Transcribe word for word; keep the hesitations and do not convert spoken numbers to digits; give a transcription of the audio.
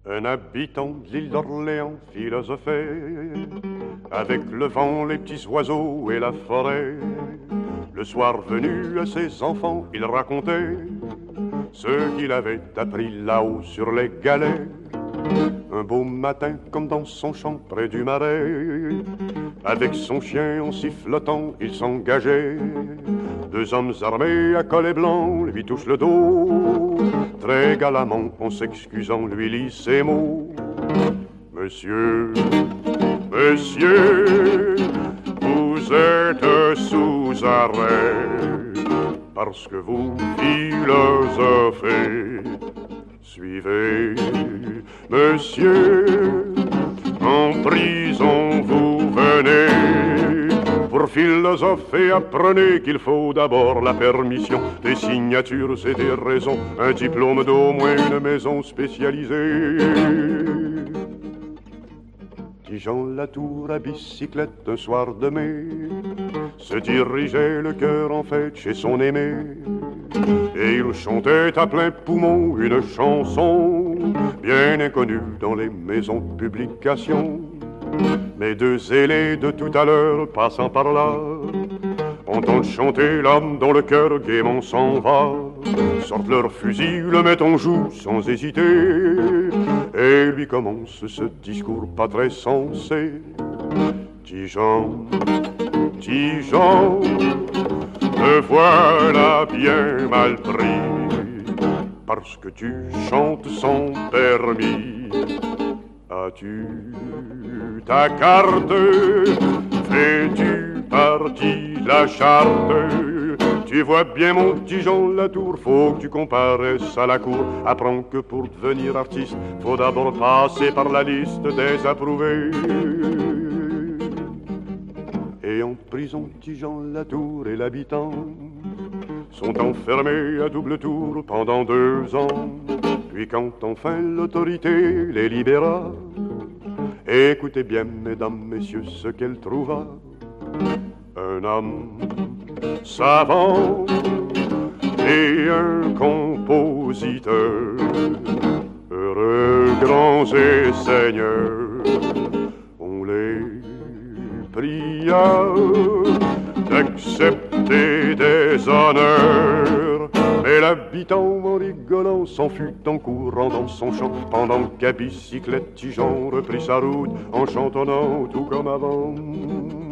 Un habitant de l'île d'Orléans philosophait, avec le vent, les petits oiseaux et la forêt. Le soir venu à ses enfants, il racontait ce qu'il avait appris là-haut sur les galets. Un beau matin, comme dans son champ près du marais, avec son chien en sifflotant, il s'engageait. Deux hommes armés à collet blanc lui touchent le dos. Très galamment, en s'excusant, lui lit ces mots. Monsieur, monsieur, vous êtes sous arrêt, parce que vous philosophez. Suivez, monsieur, en prison vous venez. Pour philosopher, apprenez qu'il faut d'abord la permission, des signatures et des raisons, un diplôme d'au moins une maison spécialisée. Jean Latour à bicyclette un soir de mai se dirigeait le cœur en fête chez son aimé. Et il chantait à plein poumon une chanson bien inconnue dans les maisons de publication. Mais deux zélés de tout à l'heure passant par là entendent chanter l'âme dont le cœur gaiement s'en va. Sortent leurs fusils, le mettent en joue sans hésiter, et lui commence ce discours pas très sensé. Dis Jean, dis Jean, te voilà bien mal pris, parce que tu chantes sans permis. As-tu ta carte? Fais-tu partie de la charte? Tu vois bien mon petit Jean Latour, faut que tu comparaisses à la cour. Apprends que pour devenir artiste, faut d'abord passer par la liste des approuvés. Et en prison, petit Jean Latour et l'habitant sont enfermés à double tour pendant deux ans. Puis quand enfin l'autorité les libéra, écoutez bien, mesdames, messieurs, ce qu'elle trouva. Un homme savant et un compositeur, heureux grands et seigneurs, on les pria d'accepter des honneurs. Mais l'habitant en rigolant s'en fut en courant dans son champ, pendant qu'à bicyclette Jean reprit sa route en chantonnant tout comme avant.